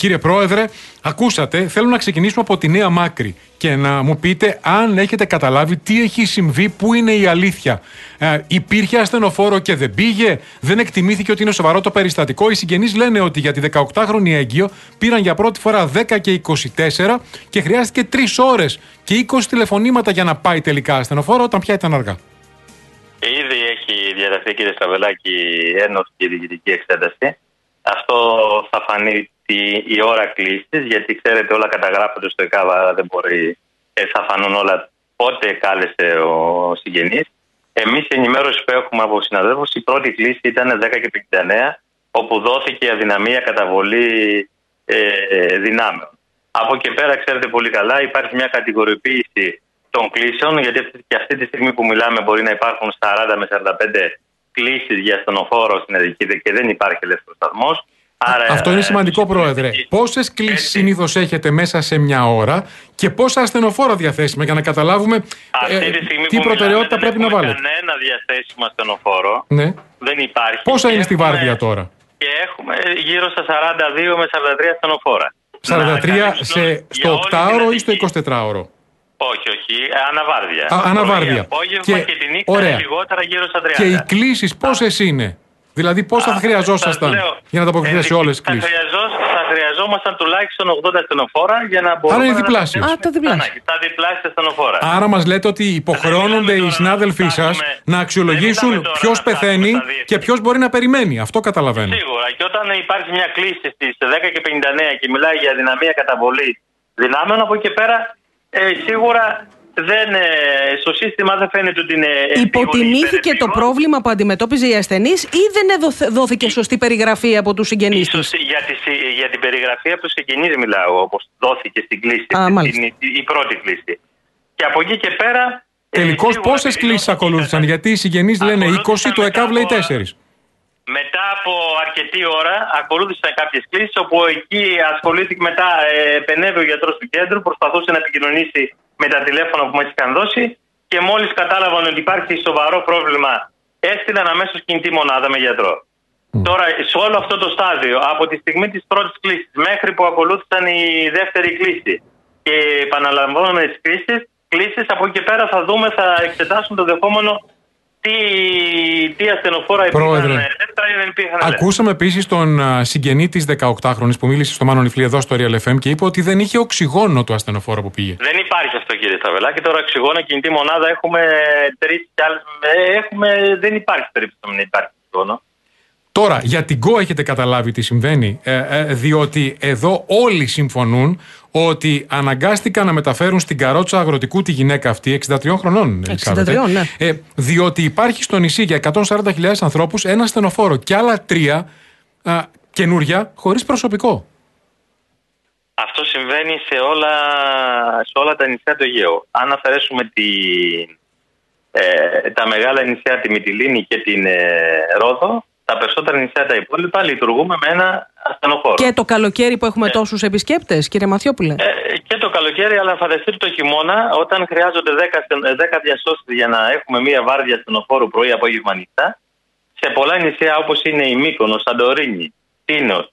Κύριε Πρόεδρε, ακούσατε, θέλω να ξεκινήσουμε από τη Νέα Μάκρη και να μου πείτε αν έχετε καταλάβει τι έχει συμβεί, πού είναι η αλήθεια. Υπήρχε ασθενοφόρο και δεν πήγε, δεν εκτιμήθηκε ότι είναι σοβαρό το περιστατικό. Οι συγγενείς λένε ότι για τη 18χρονη έγκυο πήραν για πρώτη φορά 10 και 24 και χρειάστηκε 3 ώρες και 20 τηλεφωνήματα για να πάει τελικά ασθενοφόρο, όταν πια ήταν αργά. Ήδη έχει διαταθεί, κύριε Στραβελάκη, ένοχη και διοικητική εξέταση. Αυτό θα φανεί η ώρα κλήσης, γιατί ξέρετε όλα καταγράφονται στο ΕΚΑΒ, δεν μπορεί, θα φανούν όλα πότε κάλεσε ο συγγενής. Εμείς η ενημέρωση που έχουμε από συναδέλφους, η πρώτη κλήση ήταν 10 και 59, όπου δόθηκε αδυναμία καταβολή δυνάμεων. Από εκεί πέρα, ξέρετε πολύ καλά, υπάρχει μια κατηγοριοποίηση των κλήσεων, γιατί και αυτή τη στιγμή που μιλάμε μπορεί να υπάρχουν 40 με 45 κλήσεις για ασθενοφόρο στην Αττική και δεν υπάρχει ελεύθερος σταθμός. Αυτό είναι σημαντικό, Πρόεδρε. Πόσες κλήσεις συνήθως έχετε μέσα σε μια ώρα και πόσα ασθενοφόρα διαθέσιμα, για να καταλάβουμε τι προτεραιότητα πρέπει να βάλετε. Κανένα διαθέσιμο ασθενοφόρο. Ναι. Δεν υπάρχει. Πόσα είναι στη βάρδια τώρα? Και έχουμε γύρω στα 42 με 43 ασθενοφόρα. 43 στο 8ωρο ή στο 24ωρο? Όχι, αναβάρδια. Αναβάρδια. Απόγευμα και τη νύχτα λιγότερα, γύρω στα 30. Και οι κλήσεις πόσες είναι? Δηλαδή πόσα θα χρειαζόσασταν για να ανταποκριθείτε σε όλες τις κλήσεις? Θα χρειαζόμασταν τουλάχιστον 80 ασθενοφόρα για να μπορούμε. Άρα είναι διπλάσιο. Τα διπλάσια ασθενοφόρα. Άρα μας λέτε ότι υποχρεώνονται οι συνάδελφοί σας να αξιολογήσουν ποιος πεθαίνει και ποιος μπορεί να περιμένει. Αυτό καταλαβαίνω. Σίγουρα. Και όταν υπάρχει μια κλήση στις 10 και 59 και μιλάει για δυναμία καταβολή δυνάμεων, από εκεί και πέρα σίγουρα στο σύστημα δεν φαίνεται ότι είναι. Υποτιμήθηκε το πρόβλημα που αντιμετώπιζε η ασθενής ή δεν δόθηκε σωστή περιγραφή από τους συγγενείς της? Για την περιγραφή από τους συγγενείς μιλάω, όπως δόθηκε στην κλήση, η πρώτη κλήση. Και από εκεί και πέρα. Τελικώς πόσες κλήσεις ακολούθησαν? Γιατί οι συγγενείς λένε 20, το ΕΚΑΒ λέει 4. Μετά από αρκετή ώρα ακολούθησαν κάποιες κλήσεις, όπου εκεί ασχολήθηκε, μετά επενέβη ο γιατρός του κέντρου, προσπαθούσε να επικοινωνήσει με τα τηλέφωνα που μας είχαν δώσει και μόλις κατάλαβαν ότι υπάρχει σοβαρό πρόβλημα, έστειλαν αμέσως κινητή μονάδα με γιατρό. Τώρα, σε όλο αυτό το στάδιο, από τη στιγμή της πρώτης κλήσης μέχρι που ακολούθησαν η δεύτερη κλήση και επαναλαμβάνομενες κλήσεις, από εκεί και πέρα θα δούμε, θα εξετάσουν το δεχόμενο τι ασθενοφόρα υπήρχαν. Ακούσαμε επίσης τον συγγενή της 18χρονης που μίλησε στο Μάνο Νιφλή εδώ στο Real FM και είπε ότι δεν είχε οξυγόνο το ασθενοφόρο που πήγε. Δεν υπάρχει αυτό, κύριε Στραβελάκη. Τώρα οξυγόνο, κινητή μονάδα έχουμε 3 κι άλλες. Δεν υπάρχει περίπτωση να μην υπάρχει οξυγόνο. Τώρα, για την ΚΟ έχετε καταλάβει τι συμβαίνει? Διότι εδώ όλοι συμφωνούν ότι αναγκάστηκαν να μεταφέρουν στην καρότσα αγροτικού τη γυναίκα αυτή, 63 χρονών. 63, ναι. Διότι υπάρχει στο νησί για 140.000 ανθρώπους ένα ασθενοφόρο και άλλα 3 καινούρια χωρίς προσωπικό. Αυτό συμβαίνει σε όλα τα νησιά του Αιγαίου. Αν αφαιρέσουμε τα μεγάλα νησιά, τη Μυτιλήνη και την Ρόδο, τα περισσότερα νησιά τα υπόλοιπα λειτουργούμε με ένα ασθενοφόρο. Και το καλοκαίρι που έχουμε τόσους επισκέπτες, κύριε Μαθιόπουλε? Και το καλοκαίρι, αλλά φανταστείτε το χειμώνα, όταν χρειάζονται 10 διασώσεις για να έχουμε μία βάρδια ασθενοφόρου πρωί, απόγευμα, νύχτα, σε πολλά νησιά όπως είναι η Μύκονος, Σαντορίνη, Τίνος,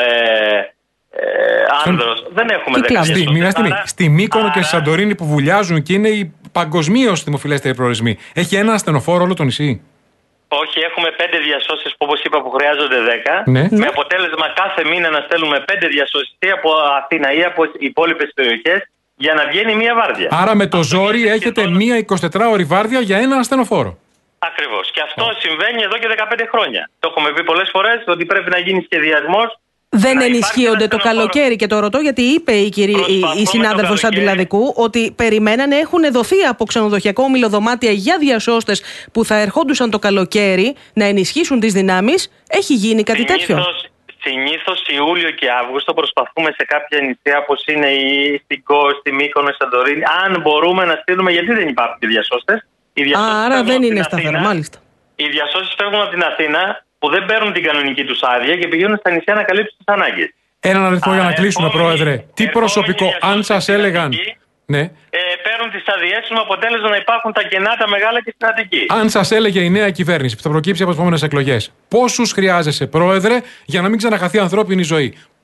Άνδρος, δεν έχουμε 10 διασώσεις. Στη Μύκονο και στη Σαντορίνη που βουλιάζουν και είναι οι παγκοσμίως δημοφιλέστεροι προορισμοί, έχει ένα ασθενοφόρο όλο το νησί? Όχι, έχουμε 5 διασώσεις που, όπως είπα, που χρειάζονται 10. Ναι. Με αποτέλεσμα κάθε μήνα να στέλνουμε 5 διασώσεις ή από Αθήνα ή από υπόλοιπες περιοχές για να βγαίνει μία βάρδια. Άρα με το ζόρι έχετε μία 24ωρη βάρδια για ένα ασθενοφόρο. Ακριβώς. Και αυτό συμβαίνει εδώ και 15 χρόνια. Το έχουμε πει πολλές φορές ότι πρέπει να γίνει σχεδιασμός. Δεν ενισχύονται το καλοκαίρι, και το ρωτώ γιατί είπε η συνάδελφος Αντιλαδικού ότι περιμένανε, έχουν δοθεί από ξενοδοχειακό ομιλοδωμάτια για διασώστες που θα ερχόντουσαν το καλοκαίρι να ενισχύσουν τις δυνάμεις. Έχει γίνει κάτι τέτοιο? Συνήθως Ιούλιο και Αύγουστο προσπαθούμε σε κάποια νησιά όπως είναι στην Κο, στη Μύκονο, στη Σαντορίνη, αν μπορούμε να στείλουμε, γιατί δεν υπάρχουν και διασώστες. Άρα δεν είναι σταθερά, μάλιστα. Οι διασώσεις φεύγουν από την Αθήνα, που δεν παίρνουν την κανονική τους άδεια και πηγαίνουν στα νησιά να καλύψουν τις ανάγκες. Έναν αριθμό για να κλείσουμε, Πρόεδρε. Τι προσωπικό, αν σας έλεγαν. Ναι. Παίρνουν τις αδειές τους με αποτέλεσμα να υπάρχουν τα κενά τα μεγάλα και στην Αττική. Αν σας έλεγε η νέα κυβέρνηση που θα προκύψει από τις επόμενες εκλογές, πόσους χρειάζεσαι, Πρόεδρε, για να μην ξαναχαθεί ανθρώπινη ζωή?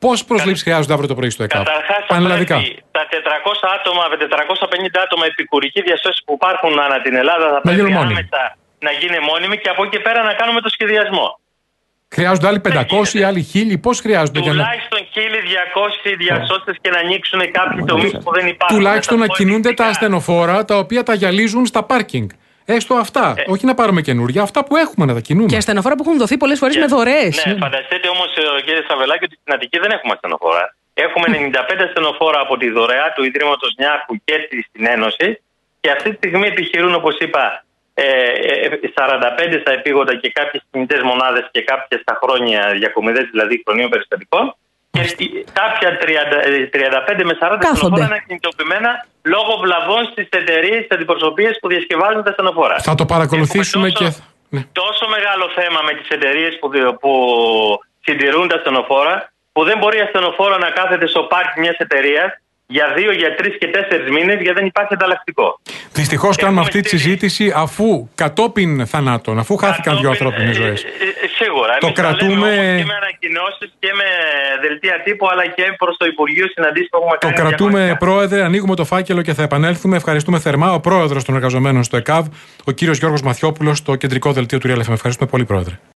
Πόσες προσλήψεις χρειάζονται αύριο το πρωί στο ΕΚΑΒ? Καταρχάς, τα 400 άτομα, 450 άτομα επικουρική διασώση που υπάρχουν ανά την Ελλάδα θα πρέπει άμεσα να γίνει μόνιμη και από εκεί πέρα να κάνουμε το σχεδιασμό. Χρειάζονται άλλοι 500, άλλοι 1000, πώς χρειάζονται? Τουλάχιστον 1200 διασώστες και να ανοίξουν κάποιοι τομείς που δεν υπάρχουν. Τουλάχιστον να κινούνται τα ασθενοφόρα τα οποία τα γυαλίζουν στα πάρκινγκ. Έστω αυτά. Όχι να πάρουμε καινούργια, αυτά που έχουμε να τα κινούμε. Και ασθενοφόρα που έχουν δοθεί πολλές φορές με δωρεές. Ναι, φανταστείτε όμως, κύριε Σαββελάκη, ότι στην Αττική δεν έχουμε ασθενοφόρα. Έχουμε 95 ασθενοφόρα από τη δωρεά του Ιδρύματος Νιάρχου και στην Ένωση. Και αυτή τη στιγμή επιχειρούν, όπως είπα, 45 στα επίγοντα και κάποιες κινητές μονάδες και κάποιες στα χρόνια διακομιδές, δηλαδή χρονίων περιστατικών. Και κάποια 35 με 40 ασθενοφόρα είναι κινητοποιημένα λόγω βλαβών στις εταιρείες, στις αντιπροσωπείες που διασκευάζουν τα ασθενοφόρα. Θα το παρακολουθήσουμε τόσο μεγάλο θέμα με τις εταιρείες που συντηρούν τα ασθενοφόρα, που δεν μπορεί ασθενοφόρο να κάθεται στο πάρκι μιας εταιρείας για 2, για 3 και 4 μήνες, γιατί δεν υπάρχει ανταλλακτικό. Δυστυχώς κάνουμε αυτή τη συζήτηση αφού κατόπιν θανάτων, αφού χάθηκαν 2 ανθρώπινες ζωές. Σίγουρα. Το κρατούμε και με ανακοινώσεις και με δελτία τύπου, αλλά και προς το Υπουργείο συναντήσεις που έχουμε κάνει. Το κρατούμε, Πρόεδρε, ανοίγουμε το φάκελο και θα επανέλθουμε. Ευχαριστούμε θερμά. Ο Πρόεδρος των Εργαζομένων στο ΕΚΑΒ, ο κύριος Γιώργος Μαθιόπουλος, στο κεντρικό δελτίο του Real FM. Ευχαριστούμε πολύ, Πρόεδρε.